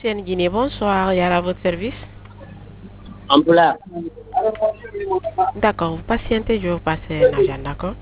Seine Guinée, bonsoir, Yara, à votre service. Ampula. D'accord, vous patientez, je vais vous passer un agent, d'accord?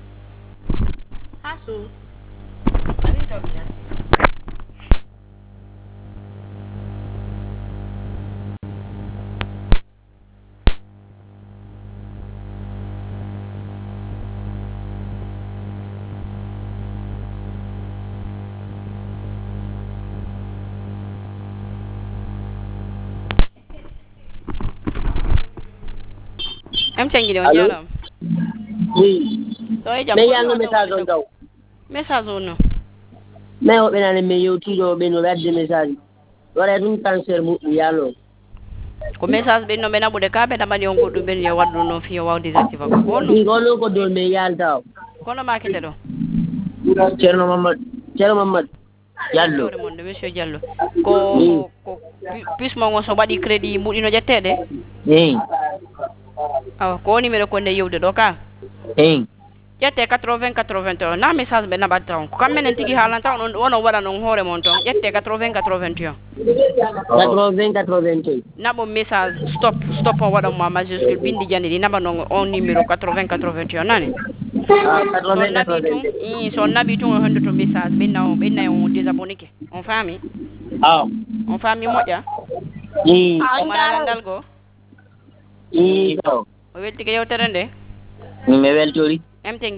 Em changi de on Allô? jaram. Oui. So e jam Mais ko yango no to message on wonde taw. message on. Mais o benane me yewtido be no wadde message. Wara dum cancer mu yalo. Ko message be no be na bude ka be na mani on goddo be yo waddu no fi waw désactive ko kono. Ni golo ko dol me yal taw. Kono ma kete do. Cerno Mamad. Cerno Mamad. Yallo. Yewtore mon de monsieur Diallo. Ko plus mo ngon so badi crédit mudino jettede. Hein. Aw ko numéro ko ne yewde do ka. Hein. Jette 80 81 na message be na batta on ko kam menen tigi halanta on wono wada non hore mon ton jette 80 81 80 80. nabo message stop on wada mo majuscule bindi jandi naba non on numéro 80 81 nani so 80 nabi tun 80. so nabi tun on hondo to message be na on désabonné ke on fami Ah. on fami moja Ni. o manalandal go Ni to. o welti ke yewtere nde Ni me weltori. emte